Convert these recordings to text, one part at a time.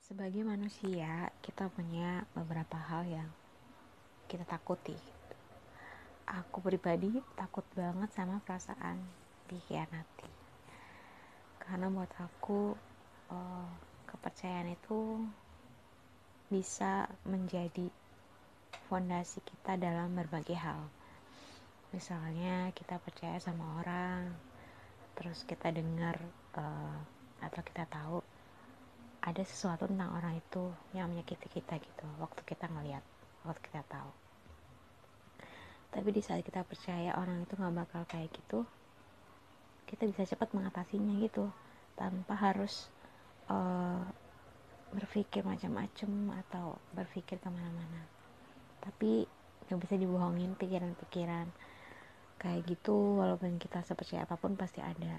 Sebagai manusia, kita punya beberapa hal yang kita takuti. Aku pribadi takut banget sama perasaan dikhianati. Karena buat aku, kepercayaan itu bisa menjadi fondasi kita dalam berbagai hal. Misalnya kita percaya sama orang, terus kita dengar atau kita tahu ada sesuatu tentang orang itu yang menyakiti kita gitu. Waktu kita ngeliat, waktu kita tahu. Tapi di saat kita percaya orang itu gak bakal kayak gitu, kita bisa cepat mengatasinya gitu tanpa harus uh, berpikir macam-macam atau berpikir kemana-mana. Tapi gak bisa dibohongin pikiran-pikiran kayak gitu. Walaupun kita sepercaya apapun pasti ada.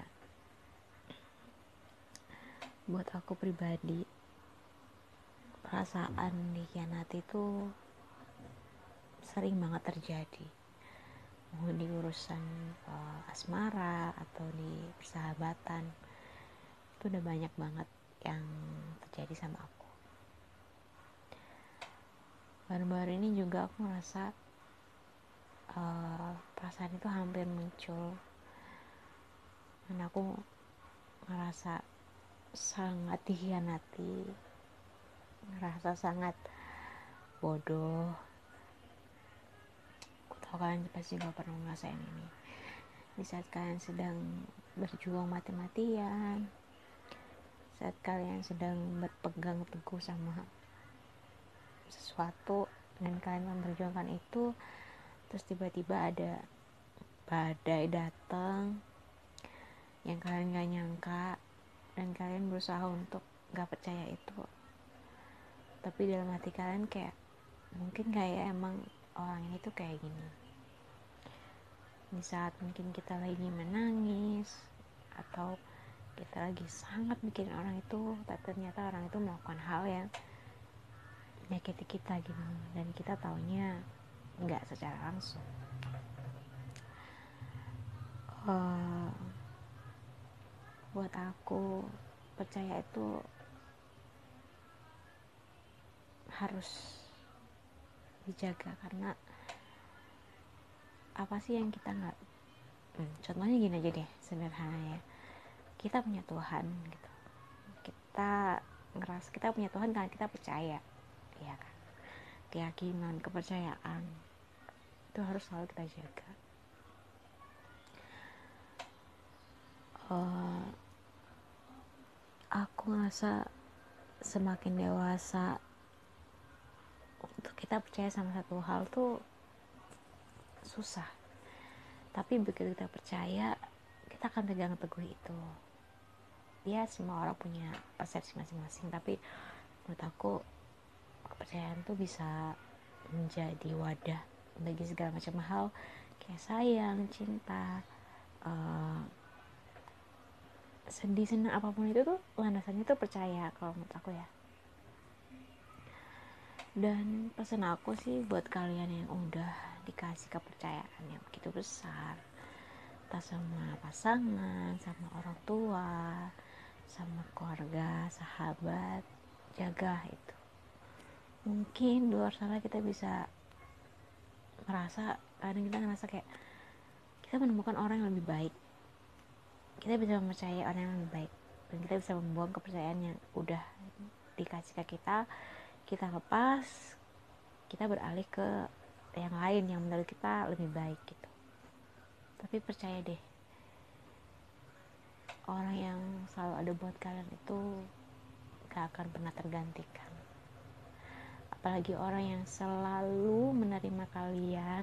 Buat aku pribadi, perasaan dikhianati itu sering banget terjadi, mau di urusan asmara atau di persahabatan. Itu udah banyak banget yang terjadi sama aku. Baru-baru ini juga aku ngerasa perasaan itu hampir muncul, dan aku ngerasa sangat dikhianati, ngerasa sangat bodoh. Aku tahu kalian pasti juga pernah ngerasain ini. Di saat kalian sedang berjuang mati-matian, saat kalian sedang berpegang teguh sama sesuatu dan kalian memperjuangkan itu, terus tiba-tiba ada badai datang yang kalian gak nyangka, dan kalian berusaha untuk gak percaya itu. Tapi dalam hati kalian kayak, mungkin kayak emang orang ini tuh kayak gini. Di saat mungkin kita lagi menangis atau kita lagi sangat mikirin orang itu, tapi ternyata orang itu melakukan hal yang menyakiti kita gitu, dan kita taunya nggak secara langsung. uh, Buat aku, percaya itu harus dijaga. Karena apa sih yang kita nggak, contohnya gini aja deh, sederhana ya, kita punya Tuhan gitu, kita ngerasa kita punya Tuhan karena kita percaya, ya kan. Keyakinan, kepercayaan itu harus selalu kita jaga. Aku ngerasa semakin dewasa, untuk kita percaya sama satu hal tuh susah. Tapi begitu kita percaya, kita akan pegang teguh itu. Ya, semua orang punya persepsi masing-masing, tapi menurut aku kepercayaan tuh bisa menjadi wadah bagi segala macam hal, kayak sayang, cinta, sedih, senang, apapun itu tuh landasannya tuh percaya kalau menurut aku ya. Dan pesan aku sih buat kalian yang udah dikasih kepercayaan yang begitu besar, entah sama pasangan, sama orang tua, sama keluarga, sahabat, jaga itu. Mungkin di luar sana kita bisa merasa, kadang kita ngerasa kayak kita menemukan orang yang lebih baik, kita bisa mempercayai orang yang lebih baik, dan kita bisa membuang kepercayaan yang udah dikasih ke kita. Kita lepas, kita beralih ke yang lain yang menurut kita lebih baik gitu. Tapi percaya deh, orang yang selalu ada buat kalian itu gak akan pernah tergantikan. Apalagi orang yang selalu menerima kalian,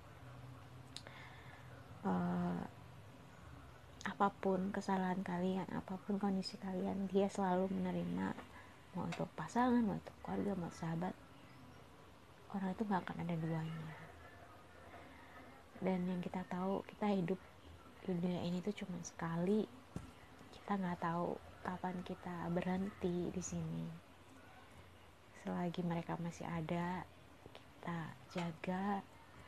apapun kesalahan kalian, apapun kondisi kalian, dia selalu menerima. Mau untuk pasangan, mau untuk keluarga, mau sahabat, orang itu gak akan ada duanya. Dan yang kita tahu, kita hidup di dunia ini tuh cuma sekali. Kita nggak tahu kapan kita berhenti di sini. Selagi mereka masih ada, kita jaga.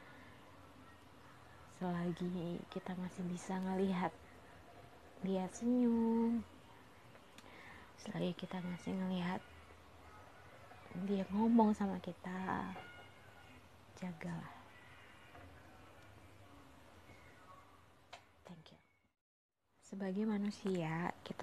Selagi kita masih bisa ngelihat dia senyum, selagi kita masih ngelihat dia ngomong sama kita, jagalah. Thank you. Sebagai manusia, kita